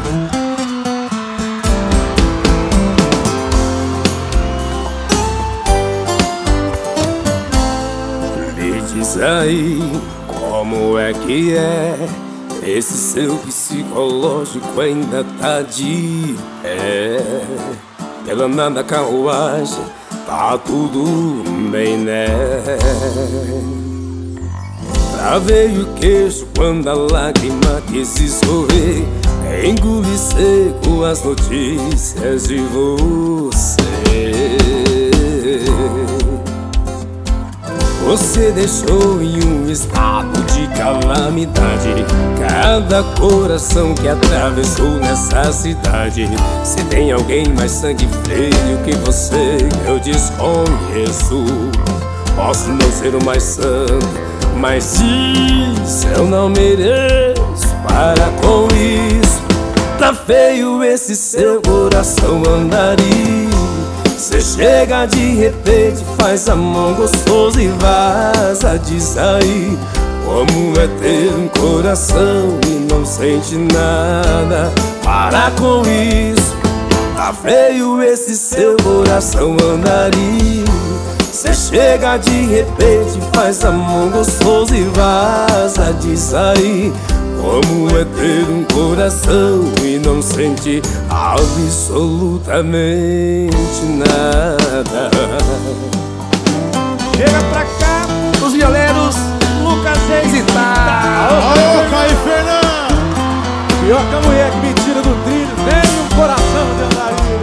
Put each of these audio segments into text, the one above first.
Me diz aí, como é que é? Esse seu psicológico ainda tá de pé. Pela nada carruagem, tá tudo bem, né? Travei o queixo quando a lágrima quis escorrer. Engoli seco as notícias de você. Você deixou em um estado de calamidade cada coração que atravessou nessa cidade. Se tem alguém mais sangue frio que você, eu desconheço. Posso não ser o mais santo, mas isso eu não mereço. Para com isso, tá feio esse seu coração andarilho. Cê chega de repente, faz amor gostoso e vaza. Diz aí, como é ter um coração e não sente nada. Para com isso, tá feio esse seu coração andarilho. Cê chega de repente, faz amor gostoso e vaza. Diz aí, como é ter um coração e não sente absolutamente nada. Chega pra cá, os violeiros, Lucas Reis e tá. Ô, Caio Fernando! Pior que a mulher que me tira do trilho, tem um coração de andarilho.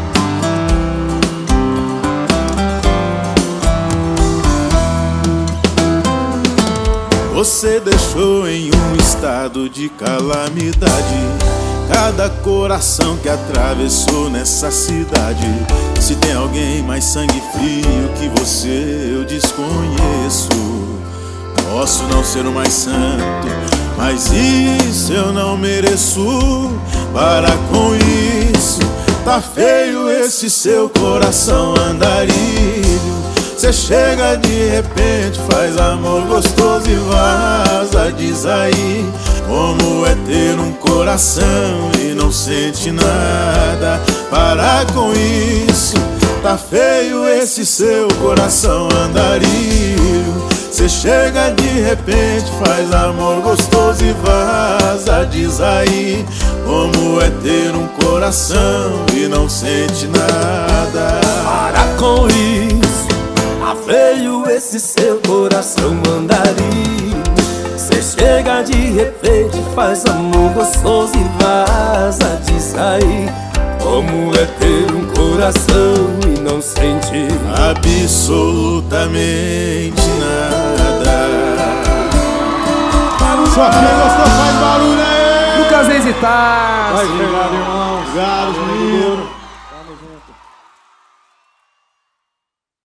Você deixou em um estado de calamidade cada coração que atravessou nessa cidade. Se tem alguém mais sangue frio que você, eu desconheço. Posso não ser o mais santo, mas isso eu não mereço. Para com isso, tá feio esse seu coração andarilho. Cê chega de repente, faz amor gostoso e vaza. Diz aí, como é ter um coração e não sente nada. Para com isso, tá feio esse seu coração andarilho. Cê chega de repente, faz amor gostoso e vaza. Diz aí, como é ter um coração e não sente nada. Para com isso, tá feio esse seu coração andarilho. Cê chega de repente, faz amor gostoso e vaza. Diz aí, como é ter um coração e não sente absolutamente nada. Só quem gostou faz barulho aí. Lucas Reis e tá. Vai, Fernando, irmão. Obrigado, menino.